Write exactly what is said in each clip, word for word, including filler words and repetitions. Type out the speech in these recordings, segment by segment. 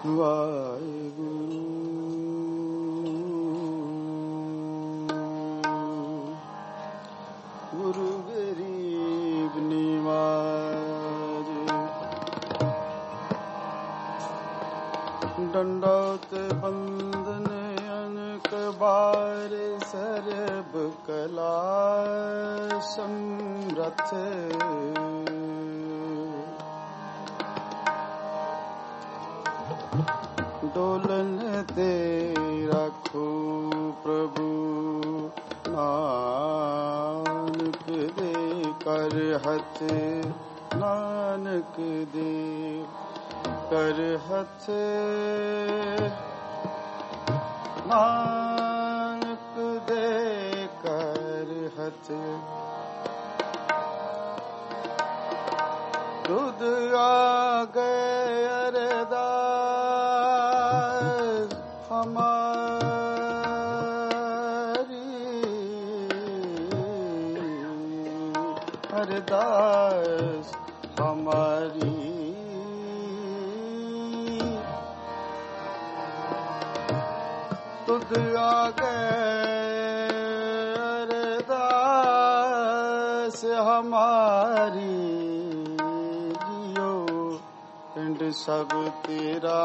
ਵਾਹਿਗੁਰੂ। ਗੁਰੂ ਗਰੀਬ ਨਿਵਾਜ ਡੰਡੋਤ ਬੰਦਨ ਅਨਕ ਬਾਰ ਸਰਬ ਕਲਾ ਸਮਰਥ ਡੋਲਨ ਤੇ ਰੱਖੋ ਪ੍ਰਭੂ ਨਾਨਕ ਦੇ ਕਰ ਹੱਥ ਨਾਨਕ ਦੇ ਕਰ ਹੱਥ ਨਾਨਕ ਦੇ ਕਰ ਹੱਥ ਦੁੱਧ ਆ ਗਏ ਅਰਦਾਸ ਹਮਾਰੀ ਅਰਦਾਸ ਹਮਾਰੀ ਤੁਧ ਆ ਗਏ ਅਰਦਾਸ ਹਮਾਰੀ ਜਿਉ ਪਿੰਡ ਸਭ ਤੇਰਾ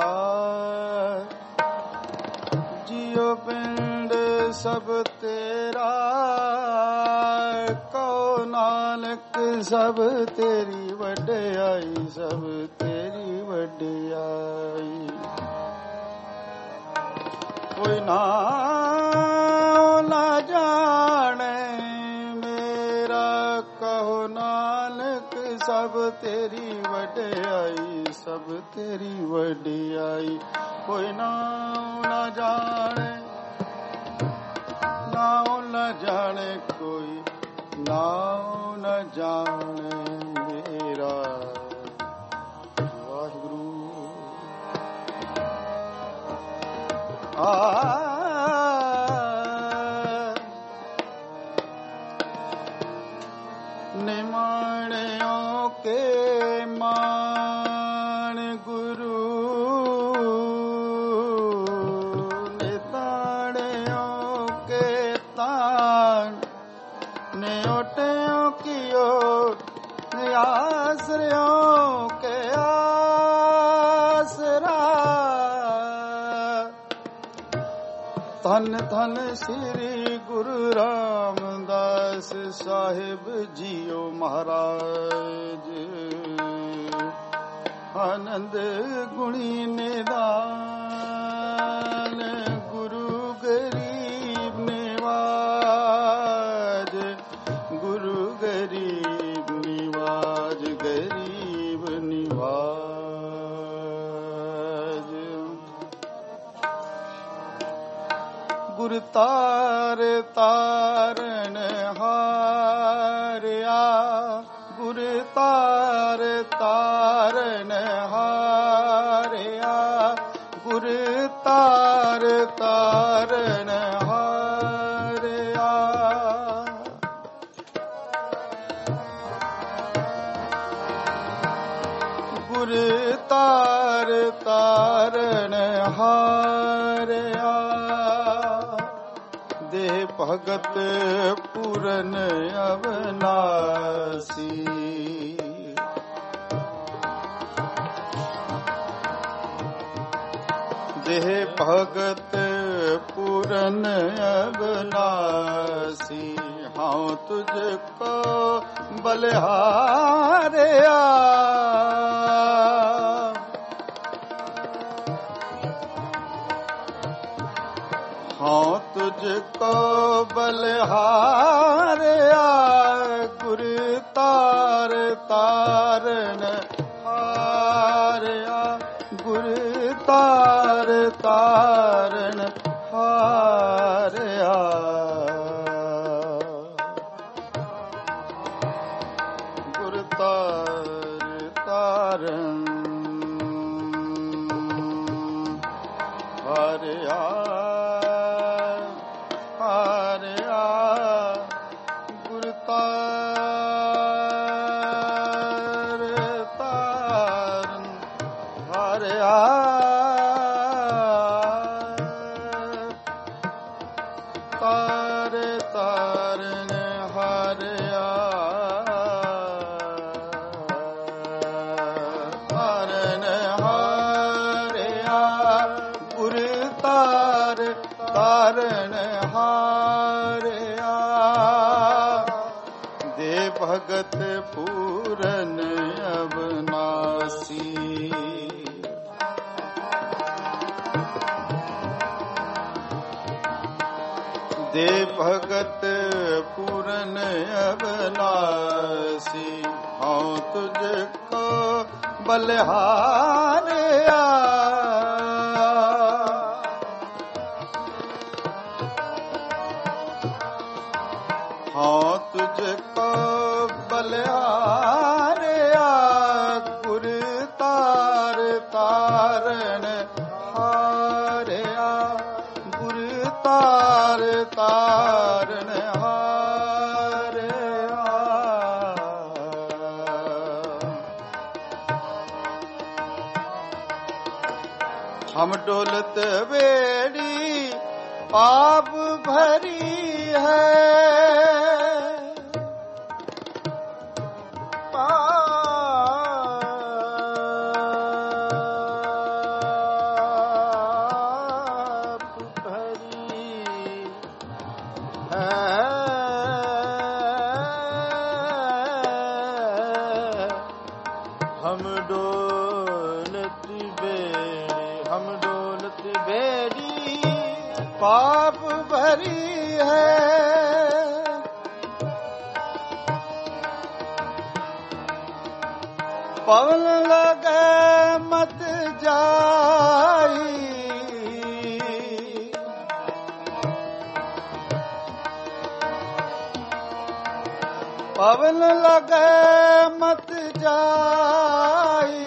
ਜਿਉ ਪਿੰਡ ਸਭ ਤੇਰਾ ਕਉ ਨਾਨਕ ਸਭ ਤੇਰੀ ਵਡਿਆਈ ਸਭ ਤੇਰੀ ਵਡਿਆਈ ਕੋਈ ਨਾ ਨਾ ਜਾਣੇ ਮੇਰਾ ਕਹੋ ਨਾਨਕ ਸਭ ਤੇਰੀ ਵਡਿਆਈ ਸਭ ਤੇਰੀ ਵਡਿਆਈ ਕੋਈ ਨਾ ਨਾ ਜਾਣੇ ਨਾ ਨਾ ਜਾਣੇ ਕੋਈ ਨਾ ਨਾ ਜਾਣੇ ਮੇਰਾ ਵਾਹਿਗੁਰੂ ਆ ਨਿਮਾਣਿਓ ਕੇ ਮਾਣ ਗੁਰੂ ਨਿਤਾਣਿਓ ਕੇ ਤਾਣ ਨਿਓਟਿਓ ਕੀਓ ਨਿਆਸਰਿਓ ਕੇ ਆਸਰਾ ਧੰਨ ਧੰਨ ਸ੍ਰੀ ਗੁਰੂ ਰਾਮਦਾਸ ਸਾਹਿਬ ਜੀਓ ਮਹਾਰਾਜ ਆਨੰਦ ਗੁਣੀ ਨਿਦਾਨ ਗੁਰੂ ਗਰੀਬ ਨਿਵਾਜ ਗੁਰੂ ਗਰੀਬ ਨਿਵਾਜ ਗਰੀਬ ਨਿਵਾਜ ਗੁਰ ਤਾਰ ਤਾਰਨ ਹਾਰਿਆ ਗੁਰ ਤਾਰ ਤਾਰਨ ਹਾਰਿਆ ਗੁਰ ਤਾਰ ਤਾਰਨ ਹਾਰਿਆ ਗੁਰ ਤਾਰ ਤਾਰਨ ਹਾਰਿਆ ਦੇ ਭਗਤ ਪੂਰਨ ਅਵਨਾਸੀ ਦੇਹ ਭਗਤ ਪੂਰਨ ਅਵਨਾਸੀ ਹਾਂ ਤੁਝ ਕੋ ਬਲਿਹਾਰਿਆ ਹਾਂ ਤੁਝ ਕੋ ਬਲਿਹਾਰਿਆ ਗੁਰ ਤਾਰ ਤਾਰਨ ਹਾਰਿਆ ਗੁਰ ਤਾਰ ਤਾਰਨ ਹਾਰਿਆ ਗੁਰ ਤਾਰ ਤਾਰਨ ਹਾਰਿਆ ਤਾਰਨ ਹਾਰਿਆ भगत पूरन अविनाशी। दे भगत पूरन अविनाशी, हाँ तुझको बलिहारया। हाँ तुझको बलिहारया, गुर तार तारण हारया, गुर तार तारण हारया। हम डोलत बेड़ी पाप भरी है, हम डोलत बेड़ी, हम डोलत बेड़ी पाप भरी है। पवन लगे मत जाई, पवन लगे मत जाई,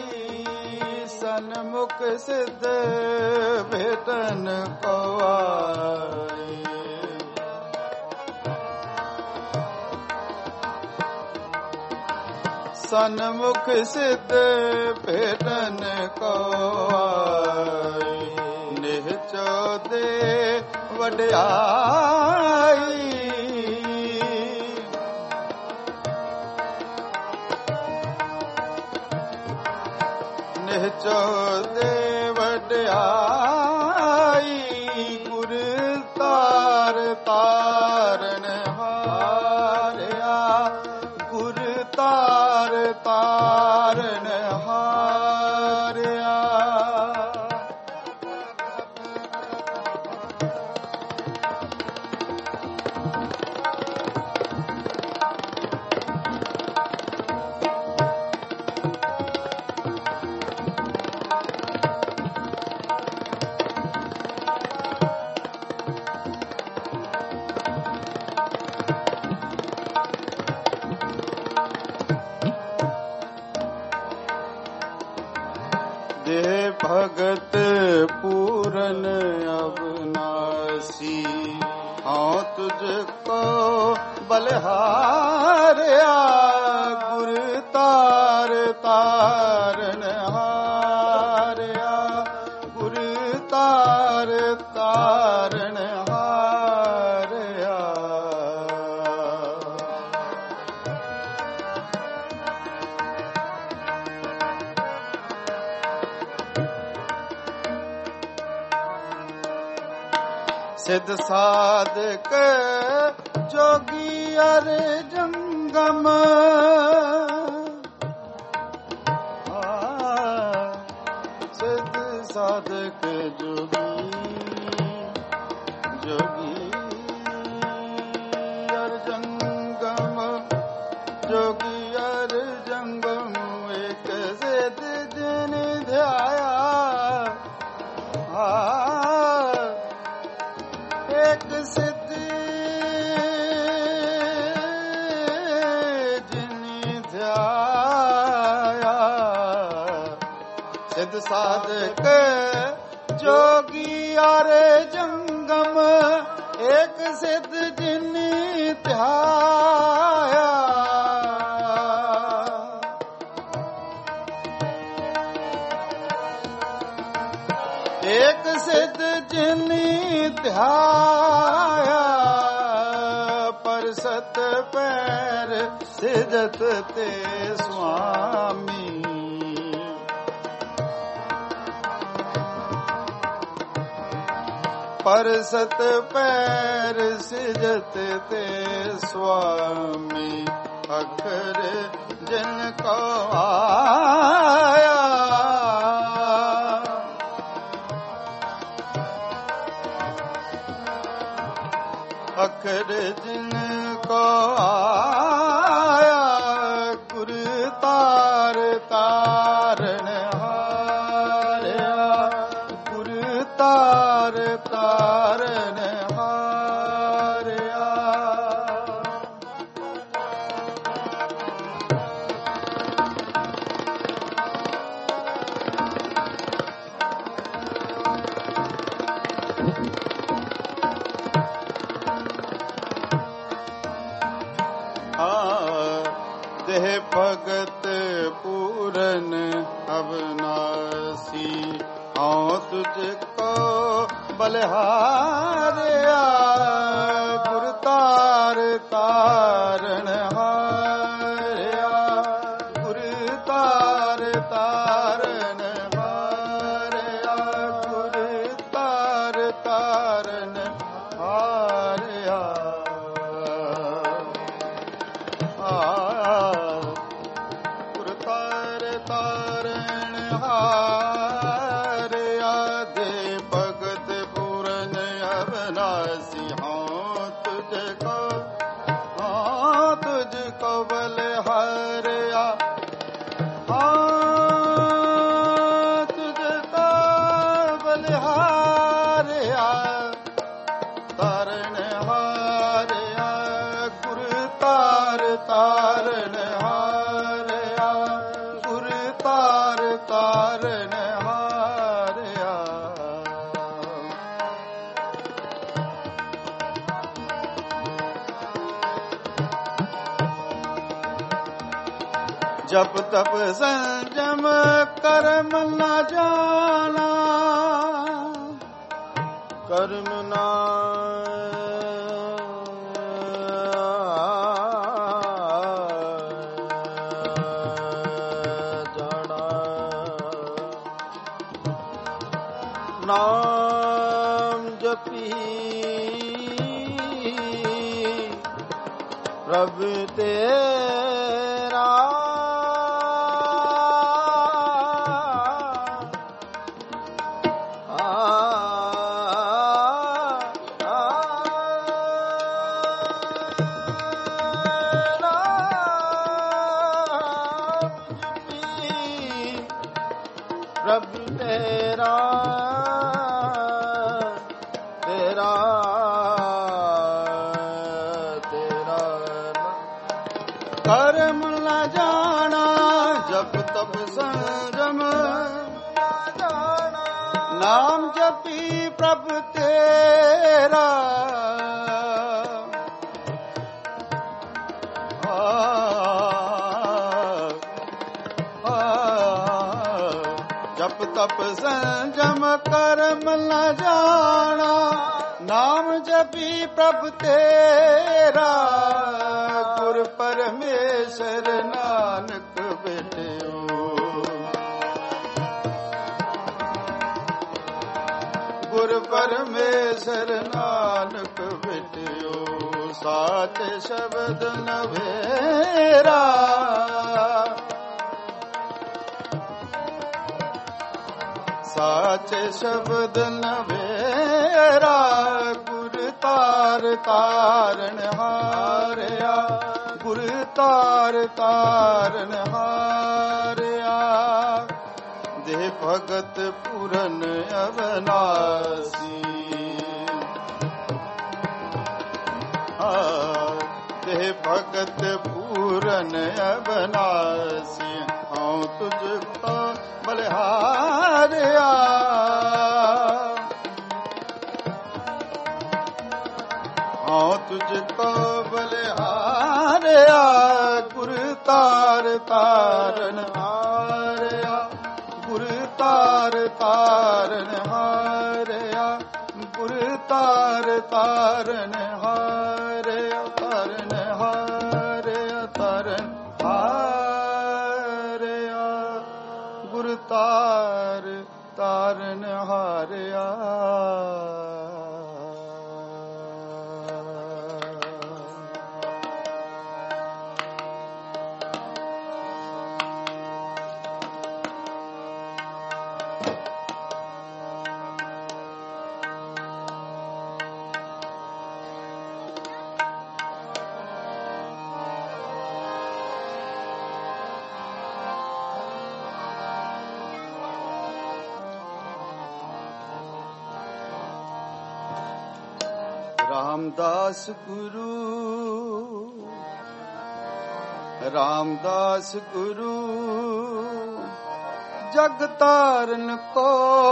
सन्मुख सिद्ध भेटन को आई। सन्मुख सिद्ध भेटन को आई, निहचो दे वड्याई। निहचो दे वड्याई, गुर तार तारण हारया, गुर तार तारण हारया। दे भगत पूरन अविनाशी, हाँ तुझको बलिहारया, गुर तार तारण हारया, गुर तार तारण हारया। सिद्ध साधक जोगी अर जंगम, सिद्ध साधक जोगी जोगी अर जंगम, जोगी अर जंगम, एक सिद्ध जिन ध्याया। एक सिद्ध जिन ध्याया, सिद्ध साधक जोगी और जंगम, एक सिद्ध जिन ध्याया। एक सिद्ध जिन ध्याया, पर सत पैर सिजत ते स्वामी। पर सत पैर सिजत ते स्वामी, ਅਖਰ ਜਿਨ ਕੋ ਆਇਆ, ਅਖਰ ਜਿਨ ਕੋ ਆਇਆ, ਗੁਰ ਤਾਰ ਤਾਰਨ ਹਾਰਿਆ, ਗੁਰ ਤਾਰ ਤਾਰਨ ਹਾਰਿਆ। ਦੇਹ ਭਗਤ ਪੂਰਨ ਅਵਨਾਸੀ, ਹਉ ਤੁਝ ਕੋ ਬਲਿਹਾਰਿਆ, ਗੁਰ ਤਾਰ ਤਾਰਨ ਹਾਰਿਆ, ਗੁਰ ਤਾਰ ਤਾਰਨ ਹਾਰਿਆ, ਗੁਰ ਤਾਰ ਤਾਰਨ ਹਾਰਿਆ। ਗੁਰ ਤਾਰ ਤਾਰਨ ਹਾਰਿਆ, ਦੇ ਭਗਤ ਪੂਰਨ ਅਵਨਾਸੀ, ਹਉ ਤੁਝ ਕੋ ਹਉ ਤੁਝ ਕੋ ਬਲਿਹਾਰਿਆ, ਹਉ ਤੁਝ ਕੋ ਬਲਿਹਾਰਿਆ, ਤਾਰਨ ਹਾਰਿਆ, ਗੁਰ ਤਾਰ ਤਾਰਨ ਹਾਰਿਆ, ਗੁਰ ਤਾਰ ਤਾਰਨ ਹਾਰਿਆ। ਜਪ ਤਪ ਸੰਜਮ ਕਰਮ ਨਾ ਜਾਣਾ, ਕਰਮ ਨਾ ਨਾਮ ਜਪੀ ਪ੍ਰਭ ਤੇਰਾ, ਪ੍ਰਭ ਤੇਰਾ ਤੇਰਾ ਤੇਰਾ ਕਰਮ ਨਾ ਜਾਣਾ, ਜਪ ਤਪ ਸੰਜਮ ਨਾ ਜਾਣਾ, ਨਾਮ ਜਪੀ ਪ੍ਰਭ ਤੇਰਾ, ਜਪ ਤਪ ਸੰਜਮ ਕਰਮ ਨਾ ਜਾਣਾ, ਨਾਮ ਜਪੀ ਪ੍ਰਭ ਤੇਰਾ, ਗੁਰ ਪਰਮੇਸ਼ਰ ਨਾਨਕ ਭੇਟਿਓ, ਗੁਰ ਪਰਮੇਸ਼ਰ ਨਾਨਕ ਭੇਟਿਓ, ਸਾਚ ਸ਼ਬਦ ਨਵੇਰਾ, ਸਾਚ ਸ਼ਬਦ ਨਵੇਰਾ, ਗੁਰ ਤਾਰ ਤਾਰਨ ਹਾਰਿਆ, ਗੁਰ ਤਾਰ ਤਾਰਨ ਹਾਰਿਆ। ਦੇ ਭਗਤ ਪੂਰਨ ਅਵਨਾਸੀ, ਦੇ ਭਗਤ ਪੂਰਨ ਅਵਨਾਸੀ, ਹਉ ਤੁਝ ਕੋ ਬਲਿਹਾਰਿਆ, ਹਉ ਤੁਝ ਕੋ ਬਲਿਹਾਰਿਆ, ਗੁਰ ਤਾਰ ਤਾਰਨ ਹਾਰਿਆ, ਗੁਰ ਤਾਰ ਤਾਰਨ ਹਾਰਿਆ, ਗੁਰ ਤਾਰ ਤਾਰਨ ਹਾਰਿਆ, ਤਾਰਨ ਹਾਰਿਆ, ਤਾਰਨ ਹਾਰਿਆ, ਗੁਰ ਤਾਰ ਤਾਰਨ ਹਾਰਿਆ। रामदास गुरु रामदास गुरु जग तारन को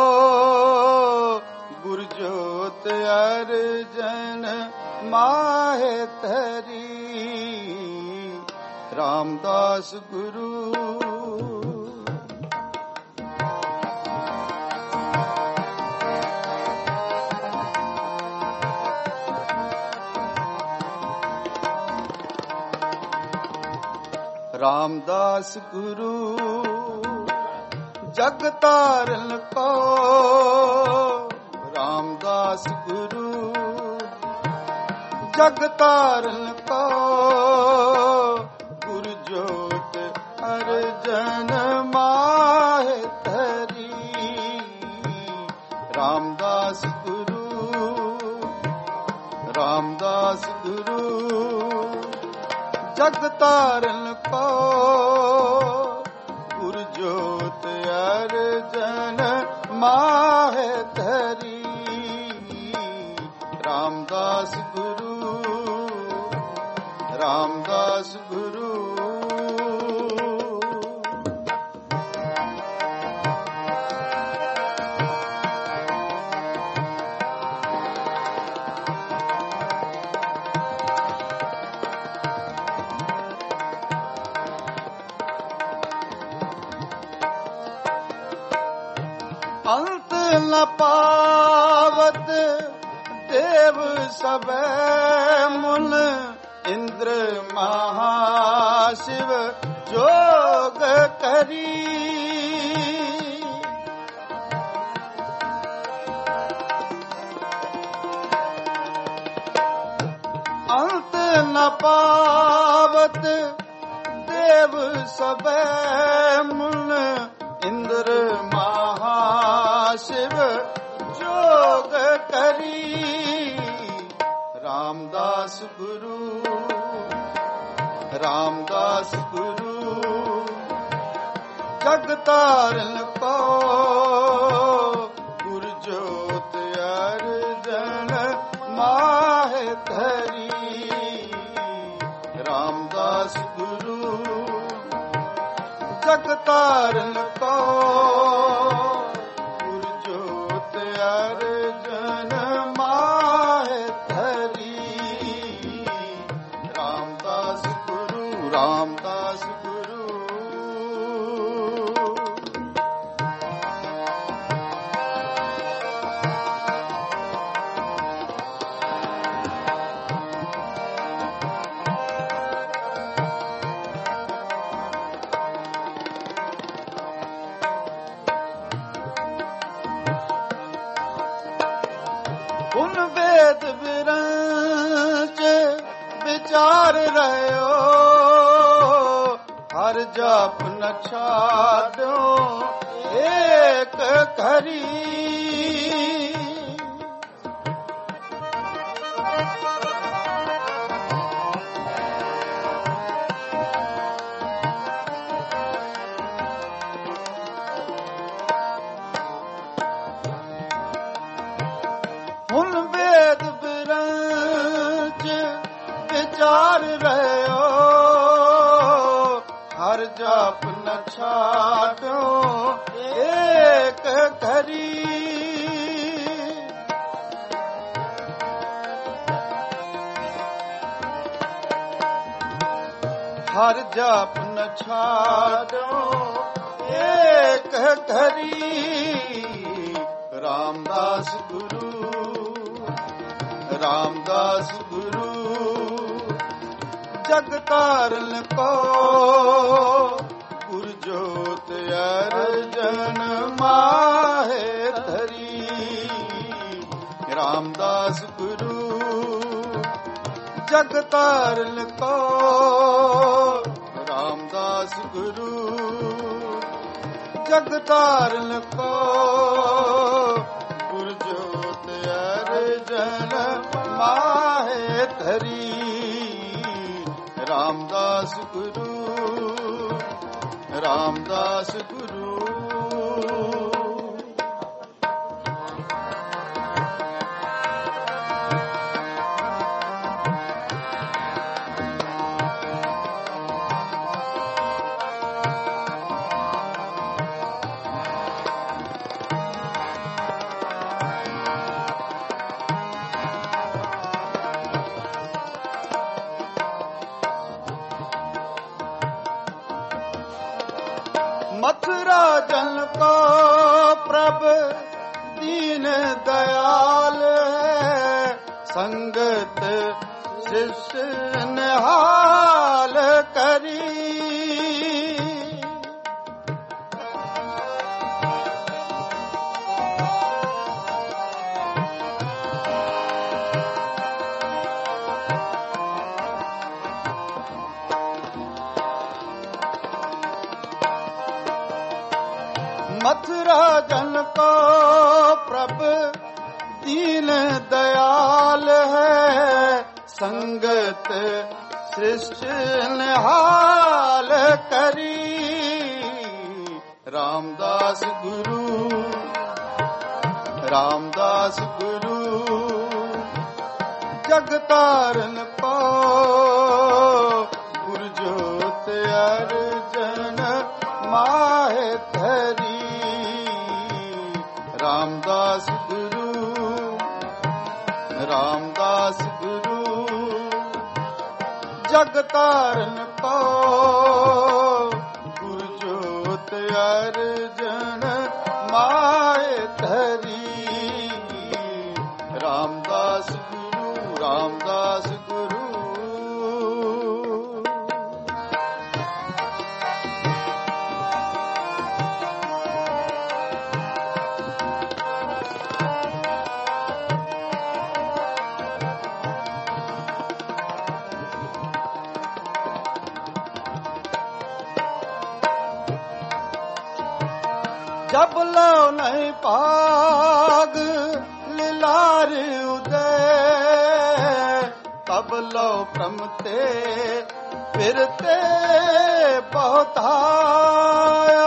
गुरजोत अर्जन माहे तरी रामदास गुरु रामदास गुरु जग तारन को रामदास गुरु जग तारन को गुरजोत अर्जन माहे धरी रामदास गुरु रामदास गुरु जग तारन को गुरजोत अर्जन माहे धरी रामदास गुरु रामदास गुरु अंत न पावत देव सबे मुन इंद्र महाशिव जोग करी अंत न पावत देव सबे मुन इंद्र महाशिव जोग करी रामदास गुरु रामदास गुरु जग तारन को गुरजोत अर्जन माहे धरी रामदास गुरु जग तारन को गुरजोत अर्जन माहे धरी रामदास गुरु रामदास गुरु उन वेद विरंच विचार रहो हर जाप न छाड़ो एक घड़ी उन वेद विरंच विचार रहो हर जाप न छाड़ो एक घड़ी हर जाप न छाड़ो एक घड़ी रामदास गुरु रामदास गुरु जग तारन को गुरजोत अर्जन माहे धरी रामदास गुरु जग तारन को रामदास गुरु जग तारन को गुरजोत अर्जन माहे धरी रामदास गुरु रामदास गुरु दयाल है, संगत शिष्य निहाल करी। मथुरा जन को प्रभु दीन दयाल है, संगत सृष्टि निहाल करी। रामदास गुरु रामदास गुरु जगतारन को गुरजोत अर्जन माहे धरी। रामदास गुरु रामदास गुरु जगतारन को गुरजोत अर्जन माहे धरी। रामदास गुरु रामदास गुरु जब लो नहीं पाग लिलार उदय, तब लो प्रमते फिरते बहुत आयो।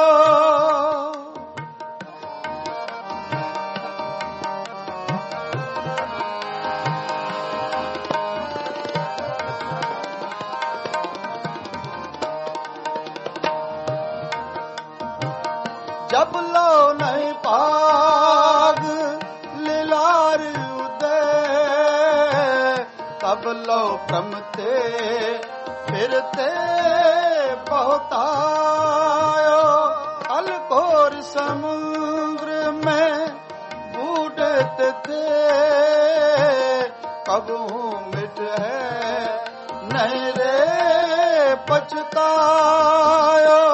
जब लो नहीं पाग लिलार उदय, तब लो प्रमते फिरते बहुत आयो। अलकोर समुद्र में बूढ़ते थे, कब मिट है नहीं रे पछतायो।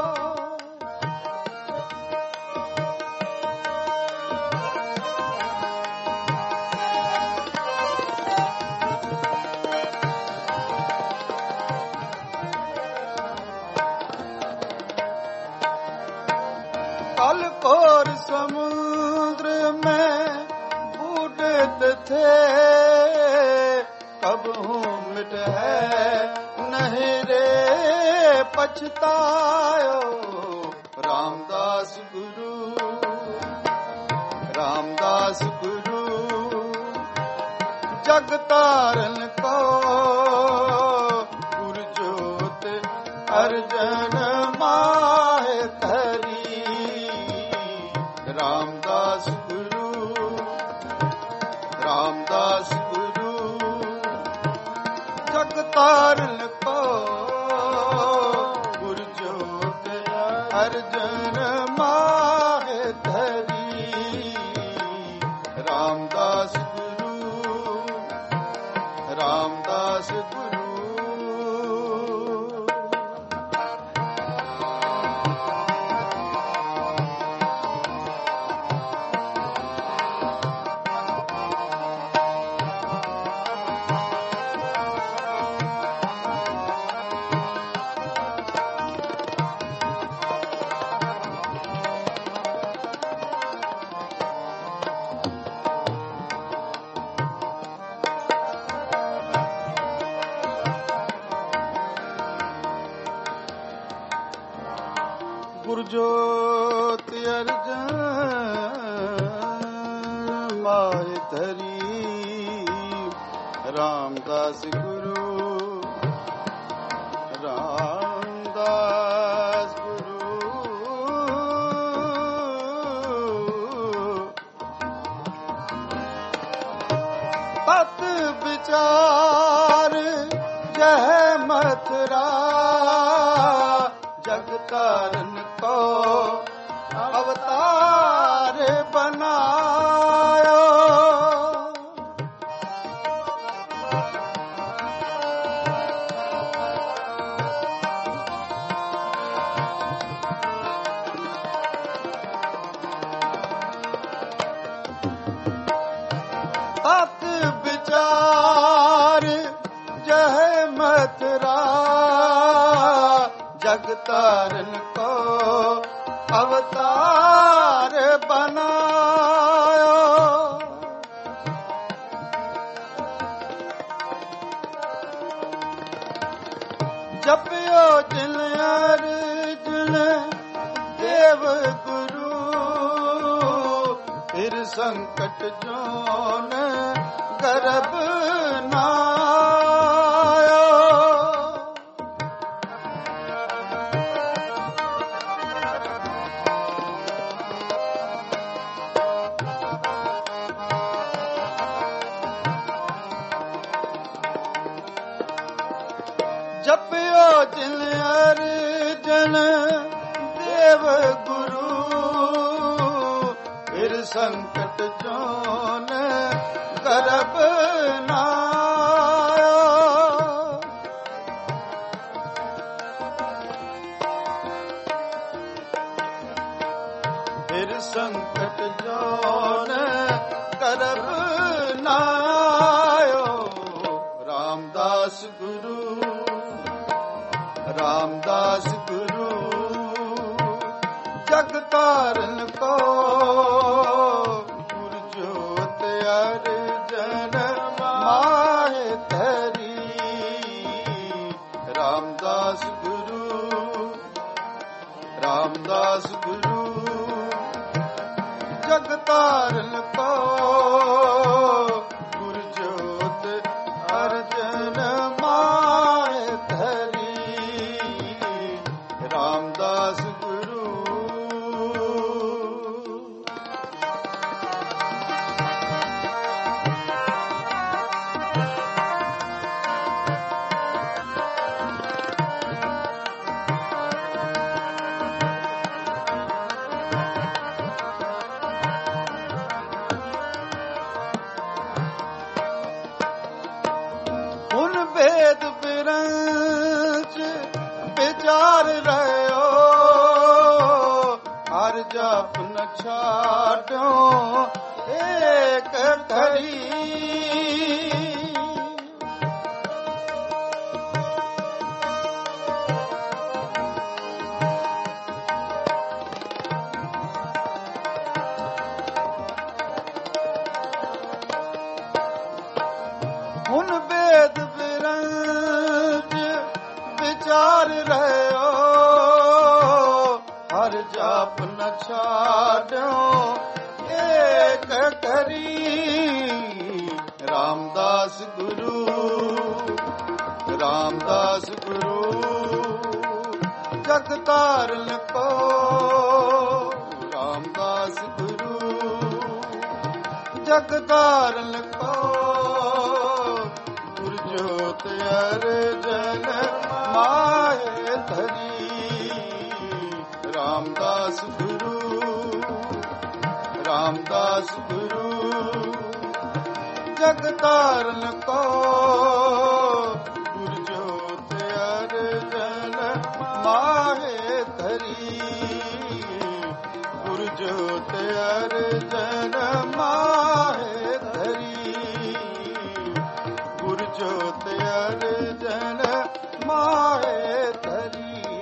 अलकोर समुद्र में बूढ़ते थे, कब मिट है नहीं रे पछतायो। रामदास गुरु रामदास गुरु जगतारन को गुरजोत अर्जन माहे धरी। रामदास गुरु रामदास गुरु जगतारन को गुरजोत अर्जन माहे धरी। रामदास गुरु रामदास गुरु गुरजोत अर्जन माहे धरी। रामदास गुरु रामदास गुरु तत विचार जह मथुरा, जगतारन को अवतार बनायो। मथुरा जग तारन को अवतार बनायो। जपियो जिन अर्जुन देव गुरु फिर संकट जोन गर्भ नायो। जपियो जिन अर्जुन देव गुरु फिर संकट जोन गर्भ नायो। फिर संकट जोन गर्भ नायो। रामदास गुरु रामदास गुरु जग तारन को गुरजोत अर्जन माहे धरी। रामदास गुरु रामदास गुरु जग तारन को गुरजोत अर्जन माहे धरी। रामदास गुरु उन वेद विरंच विचार रहो हर जाप न छाड़ो एक घड़ी। उन वेद विरंच विचार रहो हर जाप न छाड़ो एक करी। रामदास गुरु रामदास गुरु जग तारन को। रामदास गुरु जग तारन को गुरजोत अर्जन माहे धरी। रामदास गुरु रामदास गुरु जग तारन को गुरजोत अर्जन माहे धरी। गुरजोत अर्जन माहे धरी। गुरजोत अर्जन माहे धरी।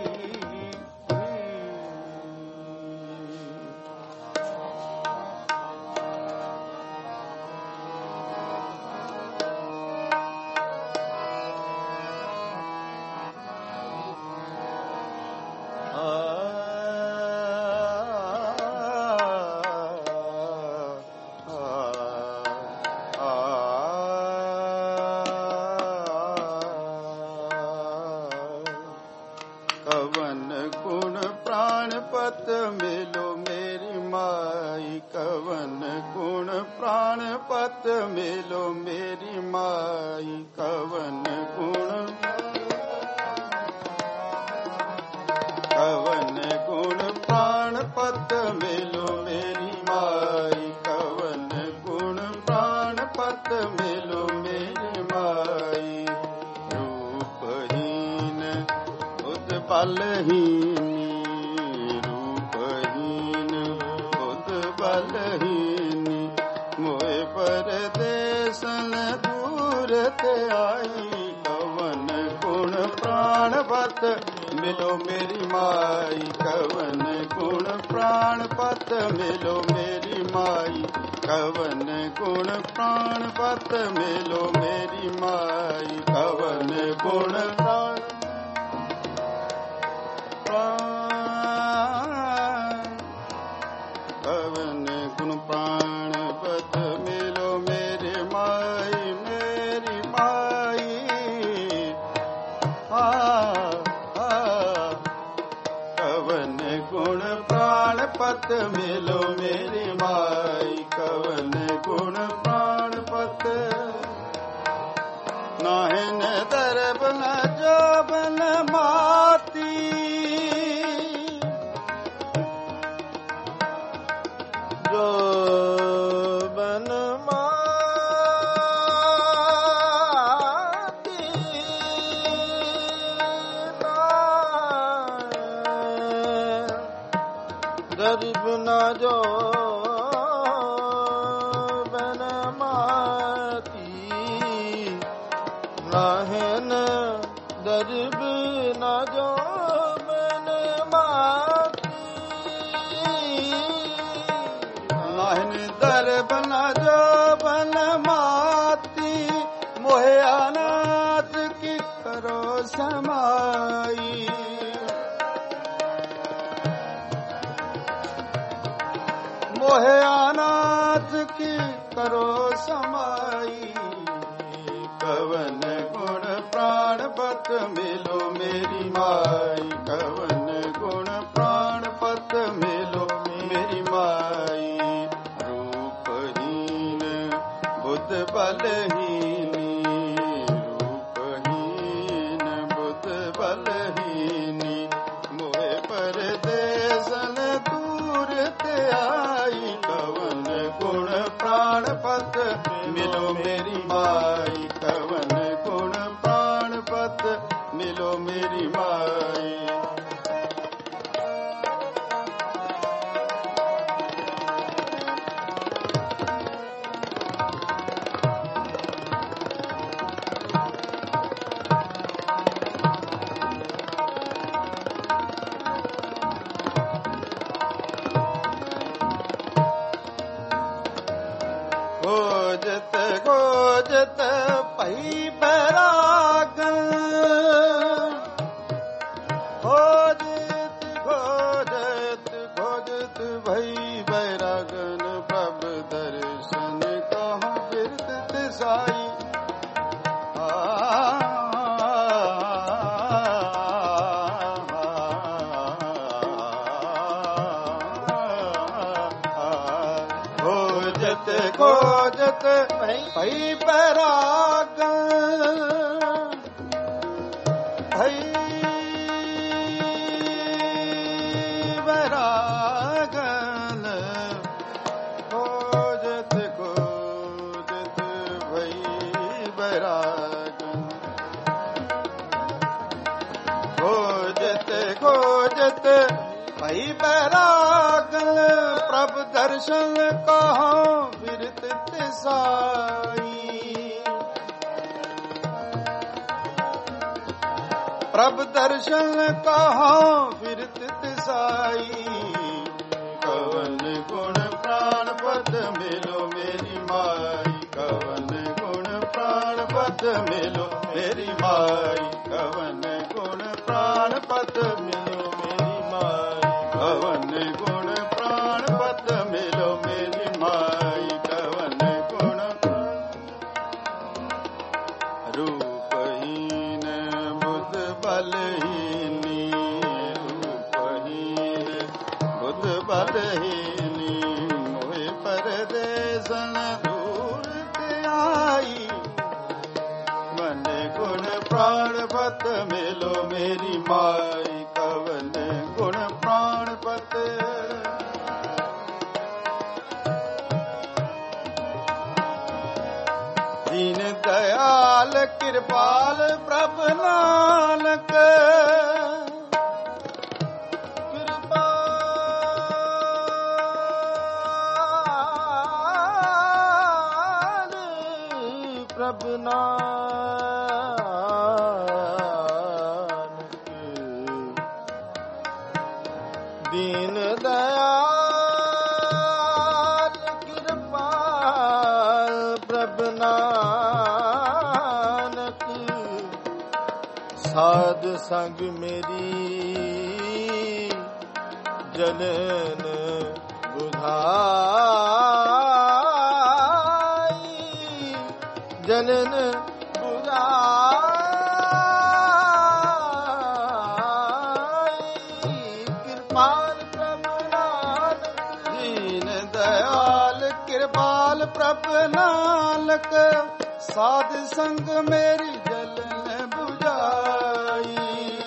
कवन गुण प्राणपत मिलो मेरी माई। कवन गुण प्राणपत मिलो मेरी माई। कवन गुण कवन गुण प्राणपत मिलो मेरी माई। कवन गुण प्राणपत मिलो मेरी माई। रूपहीन बुद्ध बलहीनी रूपहीन बुद्ध बलहीनी मोए परदेसन दूर ते आई। कवन गुण प्राण पत मिलो मेरी माई कवन गुण प्राण पत मिलो मेरी माई कवन गुण प्राण पत मिलो मेरी माई कवन गुण प्राण कवन गुण प्राण पत मिलो मेरी माई मेरी माई आ कवन गुण प्राण पत मिलो मेरी माई कवन गुण प्राण पत नाहिन दरब न जोबन माती जोबन माती दरब न जो बन माती नाहिन दरब न जो बन माती नाहिन दरब न जो बन माती मोहे अनाथ की करो समाई मोहे अनाथ की करो समाई कवन गुण प्राण पत मिलो मेरी माई कवन गुण प्राण पत मिलो मेरी माई रूपहीन बुद्ध बलहीनी रूपहीन बुद्ध बलहीनी मोहे परदेसन दूर ते आई कवन गुण प्राण पत मिलो मेरी माई कवन गुण प्राण पत मिलो मेरी माई खोजत खोजत पई बैरागन खोजत खोजत खोजत भई बैरागन प्रभ दर्शन कहूँ बिरत साई खोजत खोजत भई बैरागन भई बैरागन खोजत खोजत भई बैरागन खोजत खोजत भई बैरागन प्रभ दर्शन कहाँ बिरत साई प्रभ दर्शन कहाँ बिरत साई कवन गुण प्राण पत मिलो मेरी माई कवन गुण प्राण पत मिलो मेरी माई कवन गुण प्राण पत मिलो मेरी माई कवन गुण प्राण पत मिलो मेरी माई कवन गुण रूपहीन बुद्ध बलहीनी रूपहीन बुद्ध बलहीनी मोहे परदेसन दूर ते आई मन गुण प्राण पत मिलो मेरी माई कवन गुण प्राण पत दीन दयाल कृपाल प्रभ नानक कृपाल प्रभ नानक नानक साध संग मेरी जनन बुझाई जनन बुझाई कृपाल प्रभु नानक दीन दयाल कृपाल प्रभु नानक साध संग मेरी जलन बुझाई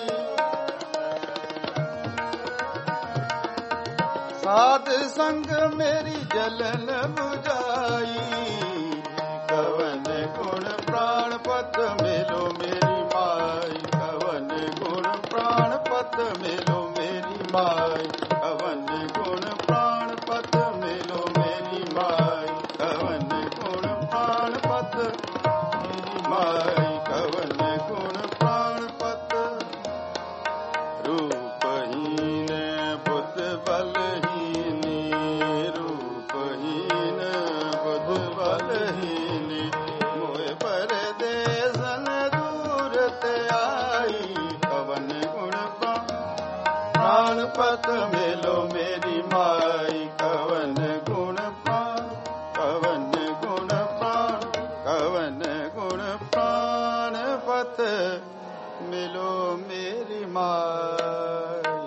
साध संग मेरी जलन बुझाई कवन गुण प्राण पत मिलो मेरी माई कवन गुण प्राण पत मिलो मेरी माई कवन गुण प्राण पत मिलो मेरी माई कवन गुण प्राण पत मेरी माई कवन गुण प्राण पत रूपहीन बुद्ध बलहीनी रूपहीन बुद्ध बलहीनी मोह परदेसन दूर ते आई कवन गुण प्राण पत मिलो मेरी माई कवन गुण प्राण कवन गुण प्राण कवन गुण प्राण पत मिलो मेरी माई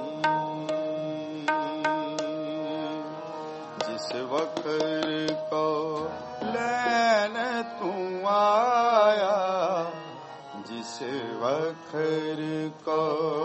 जिस वखर को लैन तू आया जिस वखर को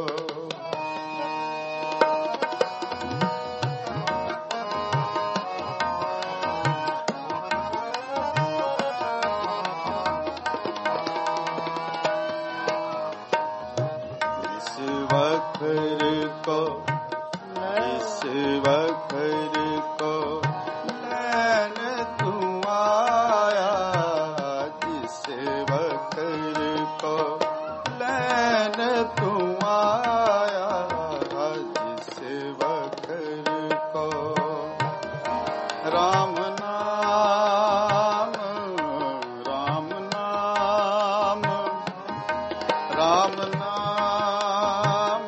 वखर को इस वखर को लैन तू आया जिस वखर को लैन तू आया जिस वखर को राम नाम राम नाम राम नाम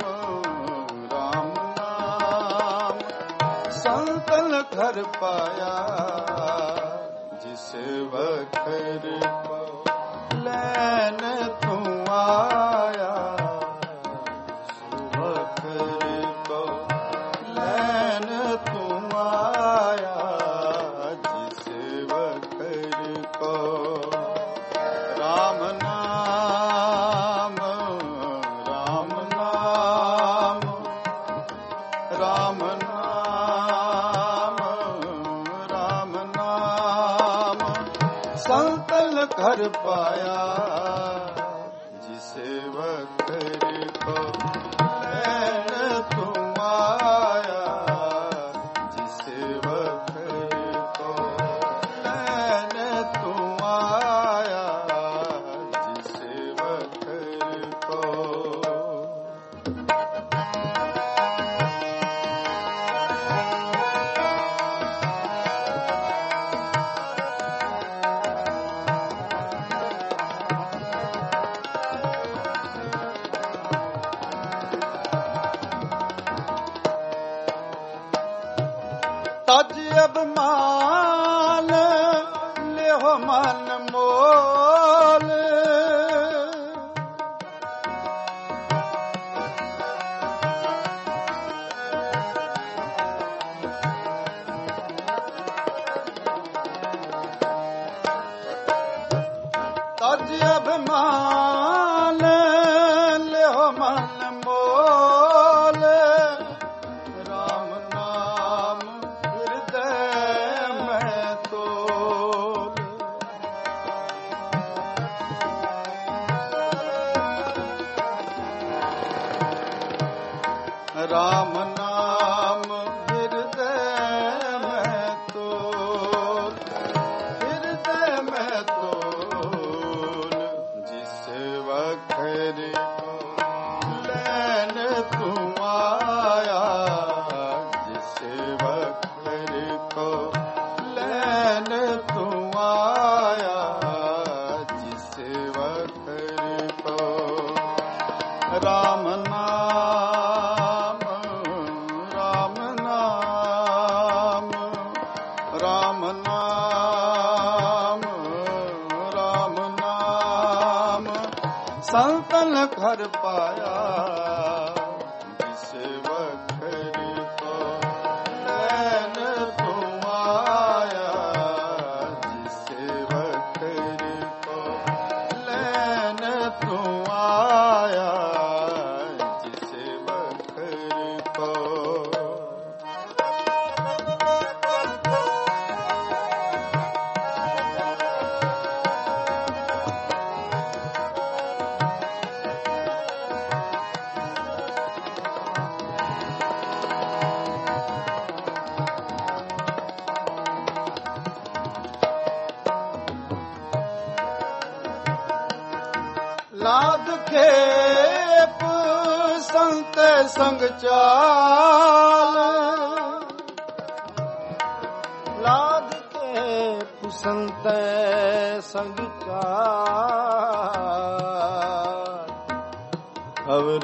संतन घर पाया जिस वखर को लैन तू आया वखर को लैन तू आया जिस वखर को राम नाम राम नाम राम नाम राम नाम संतल घर पाया जिस वखर को लैन तू आया जिस वखर को लैन तू आया जिस वखर को तज अब मान लेहो मन मोल तज अब मान लेहो मन मोल राम नाम राम नाम हृदय में तो हृदय में तो जिस ਰਾਮ ਨਾਮ ਰਾਮ ਨਾਮ ਸੰਤਨ ਘਰ ਪਾਇਆ ਜਿਸ ਵਖਰ ਕੋ ਲੈਨ ਤੂੰ ਆਇਆ ਜਿਸ ਵਖਰ ਕੋ ਲੈਨ ਤੂੰ ਆਇਆ ਜਿਸ ਵਖਰ ਕੋ ਲਾਦ ਖੇਪ ਸੰਤ ਸੰਗ ਚਾਲ ਲਾਦ ਖੇਪ ਸੰਤ ਸੰਗ ਚਾਲ ਅਵਰ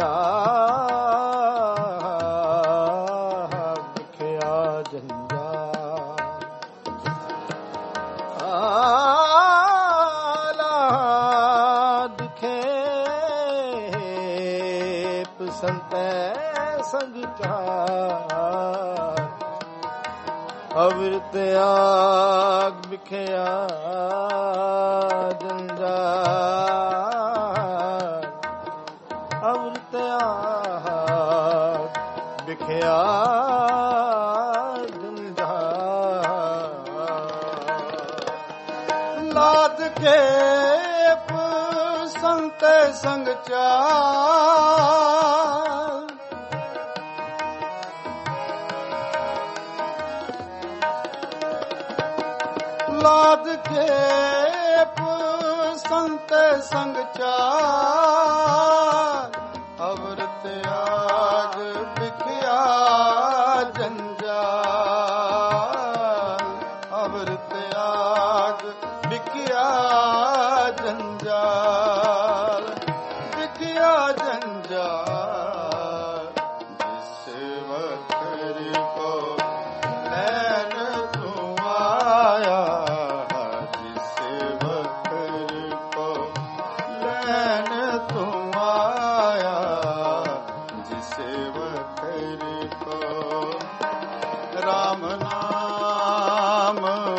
ਤਿਆਗ ਵਿਖਿਆ ਜੰਜਾਲ ਸੰਤੈ ਸੰਗ ਚਾਰ ਅਵਰ ਤਿਆਗ ਵਿਖਿਆ ਜੰਜਾਲ ਅਵਰ ਤਿਆਗ ਵਿਖਿਆ ਜੰਜਾਲ ਲਾਦ ਕੇ ਸੰਤੈ ਸੰਗ ਚਾਲ ਲਾਦ ਖੇਪ ਸੰਤ ਸੰਗ ਚਾਲ ਅਵਰ ਤਿਆਗ ਵਿਖਿਆ ਜੰਜਾਲ ਅਵਰ ਤਿਆਗ ਵਿਖਿਆ ਜੰਜਾਲ ਵਿਖਿਆ ਜੰਜਾਲ ਜਿਸ ਵਖਰ ਕੋ ਲੈਨ ਤੂੰ ਆਇਆ ਜਿਸ ਵਖਰ ਕੋ ਲੈਨ ਤੂੰ ਆਇਆ ਜਿਸ ਵਖਰ ਕੋ ਰਾਮ ਨਾਮ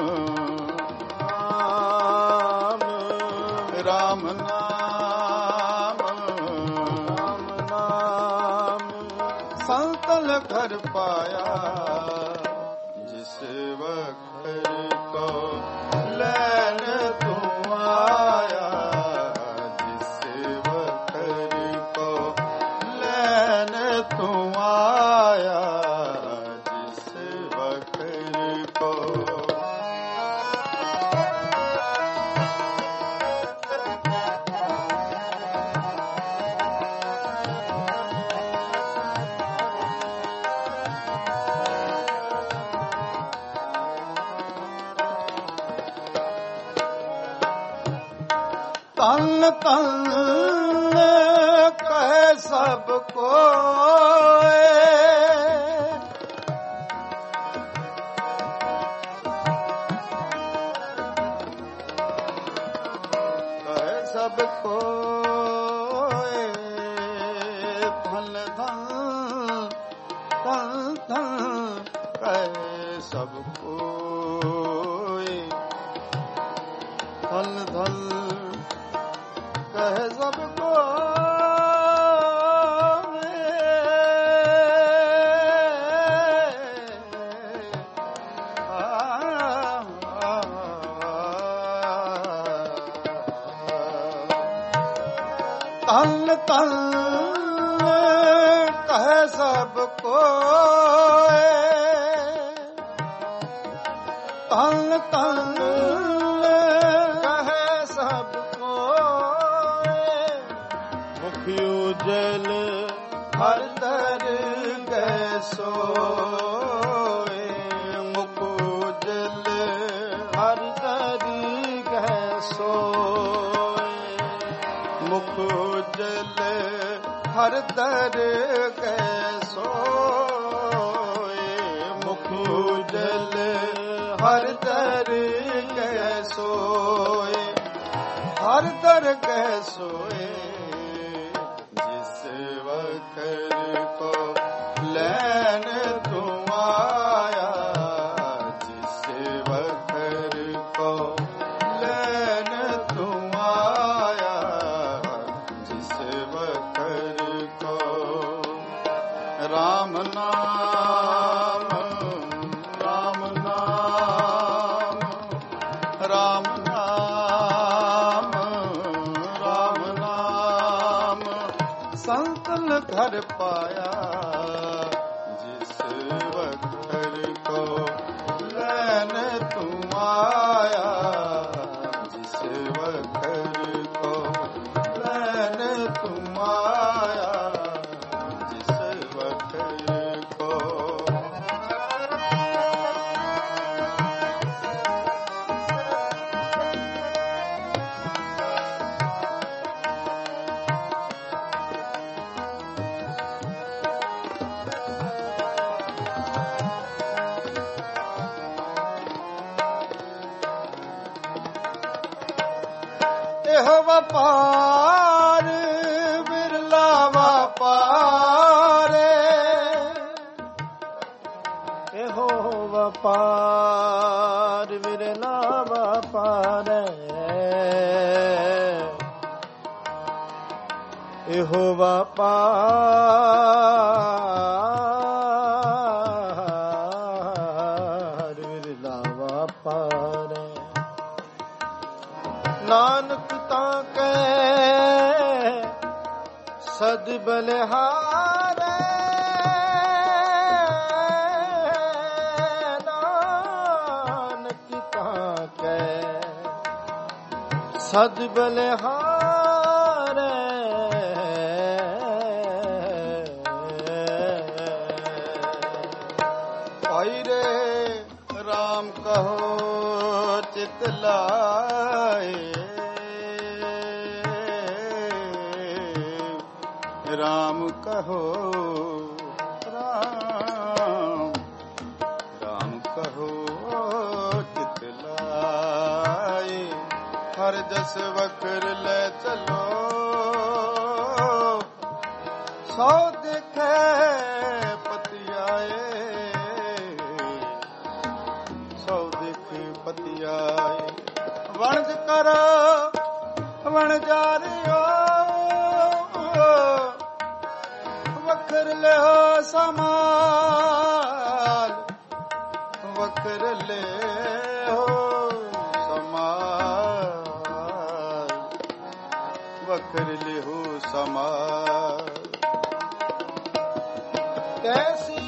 ਰਾਮ ਨਾਮ ਰਾਮ ਨਾਮ ਸੰਤਨ ਘਰ ਪਾਇਆ ਜਿਸ ਵਖਰ ਕੋ ਲੈਨ ਤੂੰ ਆਇਆ ਜਿਸ ਵਖਰ ਕੋ ਲੈਨ ਤੂੰ ਆਇਆ ਜਿਸ ਵਖਰ ਕੋ ਤਨ ਤਨ ਕਹਿ ਸਭ ਕੋਏ ਕਹਿ ਸਭ ਕੋਏ ਫਲ ਧਨ ਧਨ ਧਨ ਕਹਿ ਸਭ ਕੋਏ ਫਲ ਧਨ ਕਹਿ ਸਭ ਕੋ ਤਨ ਤਨ ਕਹਿ ਸਭ ਕੋਏ ਤਨ ਤਨ ਕਹਿ ਸਭ ਉਜਲ ਹਰ ਦਰ ਗਏ ਸੋਏ ਮੁਖ ਉਜਲ ਹਰ ਦਰ ਗਏ ਸੋਏ ਮੁਖ ਉਜਲ ਹਰ ਦਰ ਗਏ ਸੋਏ ਮੁਖ ਉਜਲ ਹਰ ਹਰ ਦਰ ਗਹਿ ਸੋਏ, ਹਰ ਦਰ ਗਹਿ ਸੋਏ। ਜਿਸ ਵਖਰ ਕੋ ਲੈਣ ਤੂੰ ਆਇਆ, ਜਿਸ ਵਖਰ ਕੋ ਲੈਣ ਤੂੰ ਆਇਆ, ਜਿਸ ਵਖਰ ਕੋ। ਰਾਮ ਨਾਮ ਰਾਮ ਨਾਮ ਰਾਮ ਨਾਮ ਰਾਮ ਨਾਮ ਸੰਤਨ ਘਰ ਪਾਇਆ, ਜਿਸ ਵਖਰ ਕੋ ਲੈਣ ਤੂੰ ਆਇਆ, ਜਿਸ ਵਖਰ ਕੋ ਲੈਣ ਤੂੰ ਆਇਆ, ਜਿਸ ਵਖਰ ਕੋ। ਇਹੋ ਵਪਾਰ ਬਿਰਲਾ ਵਪਾਰੇ, ਇਹੋ ਵਪਾਰ ਬਿਰਲਾ ਵਪਾਰੇ, ਇਹੋ ਵਪਾਰ ਬਿਰਲਾ ਵਪਾਰੇ। ਨਾਨਕ ਤਾਂ ਕੈ ਸਦ ਬਲਿਹਾਰੇ, ਨਾਨਕ ਤਾਂ ਕੈ ਸਦ ਬਲਿਹਾਰੇ। ਭਾਈ ਰੇ ਰਾਮ ਕਹੋ ਚਿਤ ਲਾਏ, ਰਾਮ ਕਹੋ ਰਾਮ, ਰਾਮ ਕਹੋ ਚਿਤ ਲਾਏ। ਹਰ ਜਸ ਵਖਰ ਲੈ ਚਲੋ, ਸੋ ਦੇਖੇ ਪਤੀ ਆਏ, ਸੋ ਦੇਖੇ ਪਤੀ ਆਏ। ਵਣਜ ਕਰ ਵਣਜਾਰਿਓ, ਵਖਰ ਲਿਓ ਸਮਾਲ, ਵਖਰ ਲਿਓ ਸਮਾਲ, ਵਖਰ ਲਿਓ ਸਮਾਲ। ਕੈਸੀ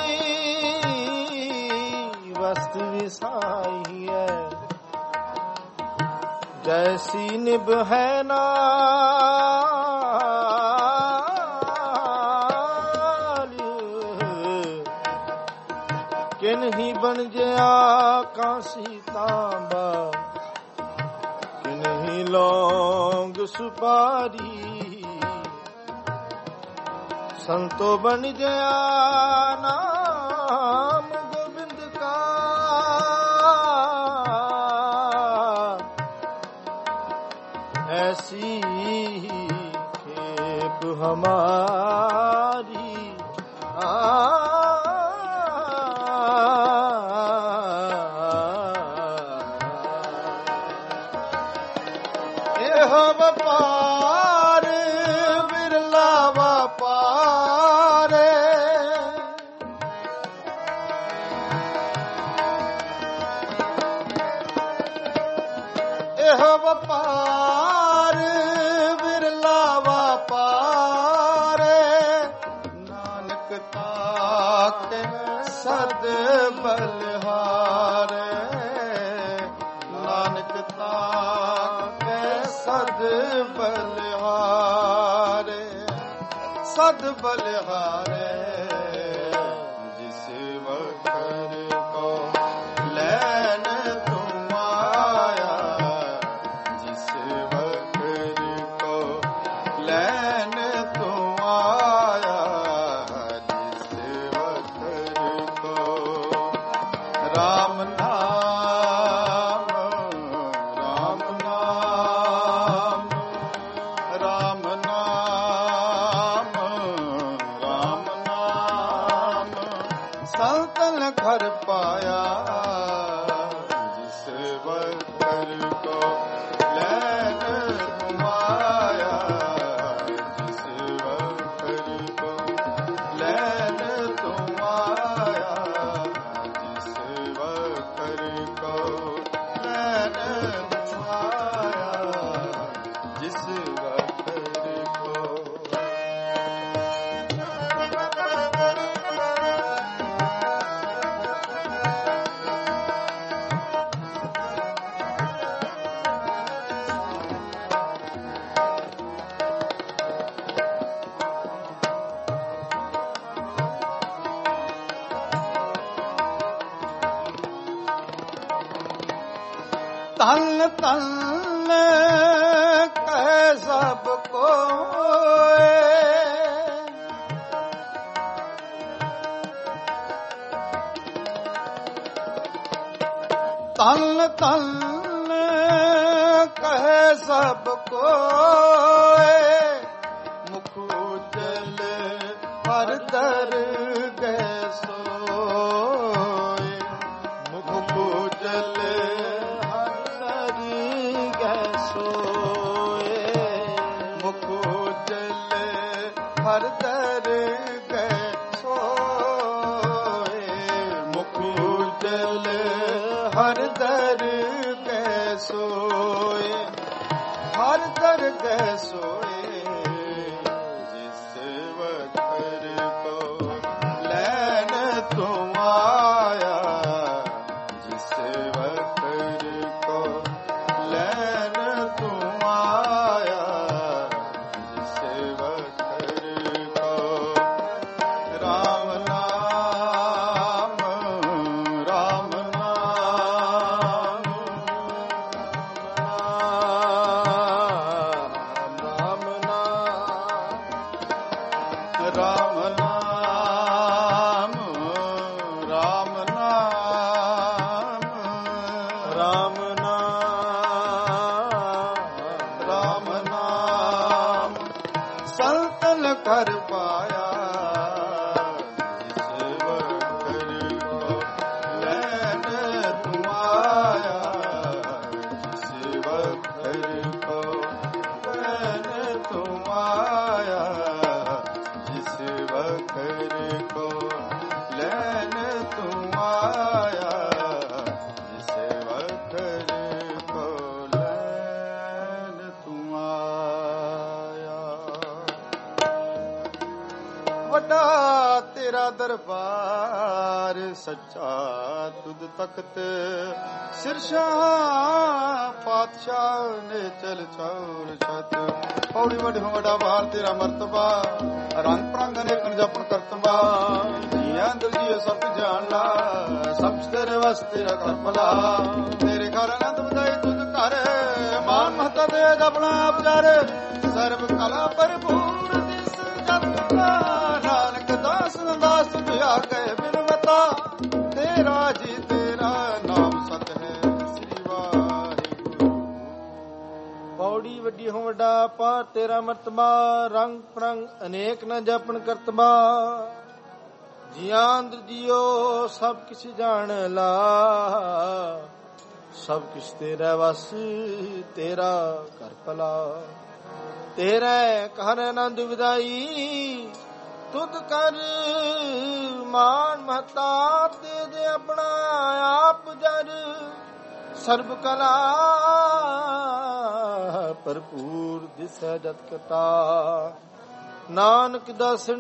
ਵਸਤ ਵਿਸਾਈ ਹੈ, ਜੈਸੀ ਨਿਭ ਹੈ ਨਾਲ। ਕਿਨਹੀ ਬਣ ਜਿਆ ਕਾਂਸੀ ਤਾਂਬਾ, ਕਿਨਹੀ ਲੌਂਗ ਸੁਪਾਰੀ। ਸੰਤੋ ਬਣ ਜਿਆ ਨਾਮ ਗੋਬਿੰਦ ਕਾ, ऐसी खेप हमारी। आ एह व्यापार बिरला व्यापार, एह व्यापार बिरला व्यापार। नानक ताके सद बलिहार, नानक ताके सद बलिहार, सद बलिहार। जिस वखर को लैन तुम आया, जिस वखर को लैन तुम आया, जिस वखर को राम नाम वखर को लैन तुम आया, जिस वखर को लैन तुम आया, जिस वखर को लैन तुम आया, जिस वखर को। तन तन कह सब कोय, तन तन कह सब कोय, मुख उजल हर दर गए सोय, मुख उजल हर दर गए सोए, मुख उजल हर दर गए सोए, हर दर गए सोए, जिस वखर को लैन तुम आया, जिस वखर को लैन तुम आया, जिस वखर को। राम नाम राम नाम राम नाम राम नाम राम नाम राम नाम राम नाम संतन कर पाया, जिस वखर को लैन तुम आया, जिस वखर को लैन तुम आया, जिस वखर को लैन तुम आया, जिस वखर को लैन तुम आया। ਵੱਡਾ ਤੇਰਾ ਦਰਬਾਰ ਸੱਚਾ ਤੁਧ ਤਖਤ, ਸਿਰਸ਼ਾਂ ਪਾਤਸ਼ਾਹ ਨੇ ਚਲ ਚੌਰ ਛਤ। ਪੌੜੀ ਵੱਡ ਵੱਡਾ ਬਾਰ ਤੇਰਾ ਮਰਤਬਾ, ਰੰਗ ਪ੍ਰੰਗ ਅਨੇਕ ਜਪਨ ਕਰਤਬਾ। ਜੀ ਅੰਦਰ ਜੀ ਸਭ ਜਾਣ ਲਾ, ਸਭ ਤੇਰੇ ਵਸ ਤੇਰਾ ਘਰ ਭਲਾ। ਤੇਰੇ ਘਰ ਆਨੰਦ ਵਧਾਈ ਤੁਧ ਘਰ, ਮਾਨ ਮਹਤਾ ਦੇ ਆਪਣਾ ਆਪਚਾਰ। ਸਰਬ ਕਲਾ ਭਰਪੂਰ ਦਿਸ ਜਤ ਕਾ, ਨਾਨਕ ਦਾਸ ਦਾਸ ਤੁਝਾ ਕੈ ਬਿਨਵਤਾ। ਤੇਰਾ ਜੀ ਤੇਰਾ ਨਾਮ ਸਤ ਹੈ, ਸ੍ਰੀ ਵਾਹਿਗੁਰੂ। ਪੌੜੀ ਵੱਡੀ ਹੋ ਵੱਡਾ ਪਾਰ ਤੇਰਾ ਮਰਤਬਾ, ਰੰਗ ਪ੍ਰੰਗ ਅਨੇਕ ਨ ਜਪਨ ਕਰਤਬਾ। ਜੀਆਂ ਅੰਦਰ ਜੀਓ ਸਭ ਕਿਛ ਜਾਣ ਲਾ, ਸਭ ਕਿਛ ਤੇਰਾ ਵਸ ਤੇਰਾ ਘਰ ਭਲਾ। ਤੇਰੇ ਘਰ ਆਨੰਦ ਵਿਦਾਈ ਤੁਧ ਕਰ, ਮਾਨ ਮਹਤਾ ਤੇ ਦੇ ਆਪਣਾ ਆਪ ਜਰ। ਸਰਬ ਕਲਾ ਭਰਪੂਰ ਦਿਸੈ ਜਤ ਕਤਾ, ਨਾਨਕ ਦਾਸਨ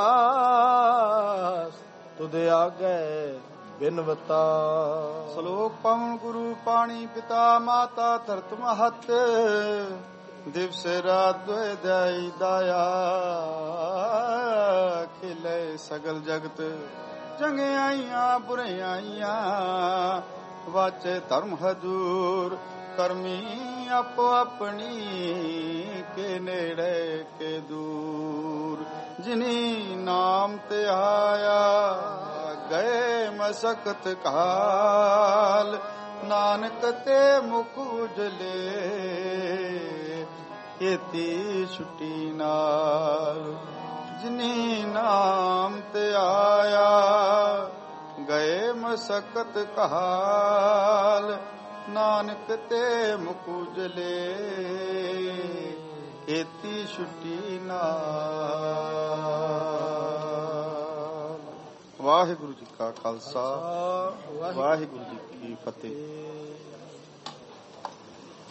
ਦਾਸ ਤੁਧ ਆਗੈ ਬਿਨਵਤਾ। ਸ਼ਲੋਕ ਪਵਨ ਗੁਰੂ ਪਾਣੀ ਪਿਤਾ ਮਾਤਾ ਧਰਤ ਮਹਤ, ਦਿਵਸ ਰਾਤ ਦੁਇ ਦਇ ਦਾਇਆ। ਖਿਲੇ ਸਗਲ ਜਗਤ ਚੰਗਿਆਈਆਂ ਬੁਰਾਈਆਂ, ਵਾਚੇ ਧਰਮ ਹਜੂਰ ਕਰਮੀ ਆਪੋ ਆਪਣੀ। ਕੇ ਨੇੜੇ ਕੇ ਦੂਰ ਜਿਨੀ ਨਾਮ ਤੇ ਆਇਆ, ਗਏ ਮਸਕਤ ਕਾਲ। ਨਾਨਕ ਤੇ ਮੁਖ ਉਜਲੇ, ਕੀਤੀ ਛੁੱਟੀ ਨਾਲ। ਜਿਨੀ ਨਾਮ ਤੇ ਆਇਆ, ਗਏ ਮਸਕਤ ਕਾਲ। ਨਾਨਕ ਤੇ ਮੁਕੂਜਲੇ ਏਤੀ ਛੁੱਟੀ ਨਾਲ। ਵਾਹਿਗੁਰੂ ਜੀ ਕਾ ਖਾਲਸਾ, ਵਾਹਿਗੁਰੂ ਜੀ ਕੀ ਫਤਿਹ।